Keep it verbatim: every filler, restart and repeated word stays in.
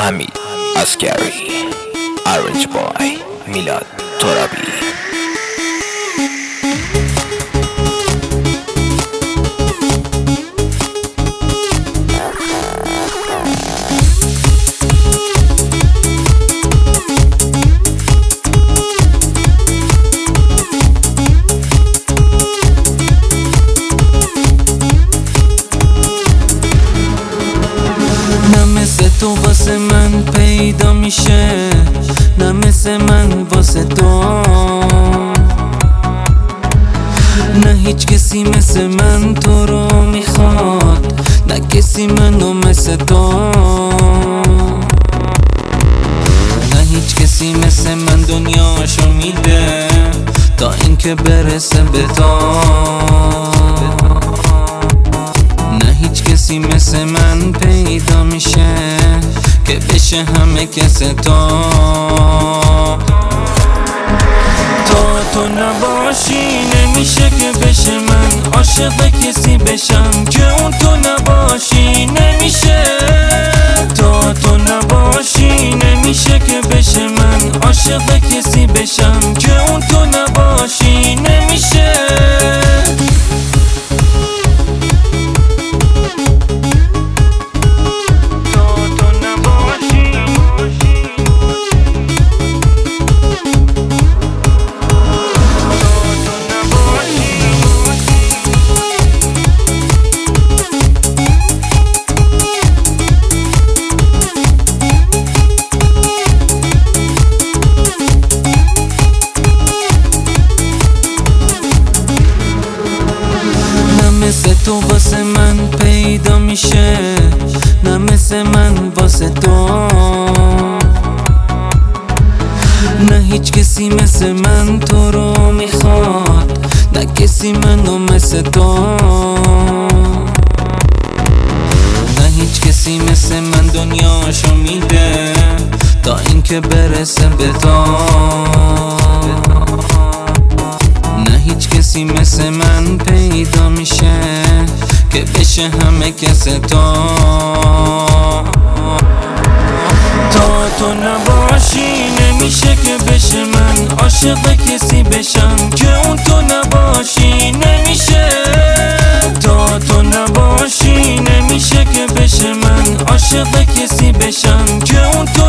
حمید عسکری، Arrange by میلاد ترابی. نه مثل تو واسه من پیدا میشه، نه مثل من واسه تو، نه هیچ کسی مثل من تو رو میخواد، نه کسی منو مثل تو، نه هیچ کسی مثل من دنیاشو میده تا اینکه برسه به تو، نه هیچ کسی مثل من پیدا میشه که بشه همه کس تو. تا تو نباشی نمیشه که بشه من عاشق کسی بشم که اون تو نباشی نمیشه. تا تو نباشی نمیشه که بشه من عاشق کسی بشم که اون تو نباشی نمیشه. مثل تو واسه من پیدا میشه، نه مثل من واسه تو، نه هیچ کسی مثل من تو رو میخواد، نه کسی منو مثل تو، نه هیچ کسی مثل من دنیاشو میده تا اینکه برسه به تو، نه هیچ کسی مثل من پیدا میشه که بشه همه کس تو. تا تو نباشی نمیشه که بشه من عاشق کسی بشم که اون تو نباشی نمیشه. تا تو نباشی نمیشه که بشه من عاشق کسی بشم که اون تو